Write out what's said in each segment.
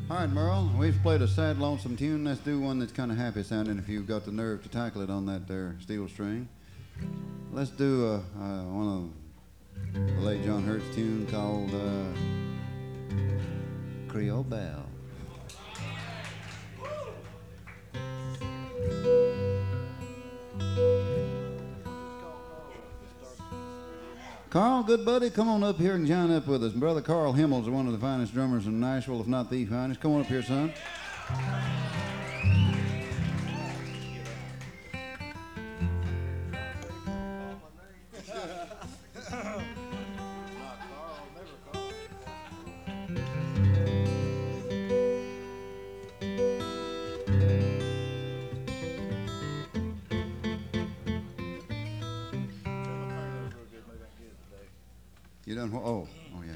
All right, Merle, we've played a sad, lonesome tune. Let's do one that's kind of happy sounding if you've got the nerve to tackle it on that there steel string. Let's do one of the late John Hurt's tune called Creole Belle. Carl, good buddy, come on up here and join up with us. Brother Carl Himmel's one of the finest drummers in Nashville, if not the finest. Come on up here, son. You done what? Oh, yeah.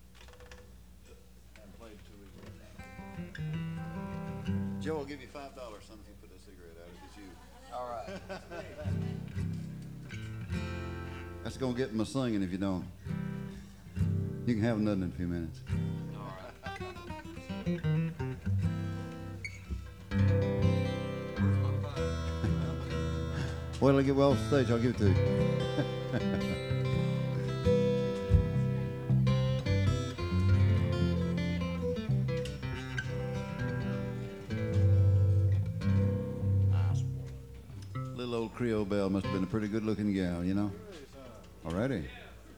Joe will give you $5, son, if you put a cigarette out. It's you. All right. That's gonna get my singing if you don't. You can have nothing in a few minutes. All right. Wait till I get well off the stage, I'll give it to you. Little old Creole Belle must have been a pretty good looking gal, you know? Alrighty.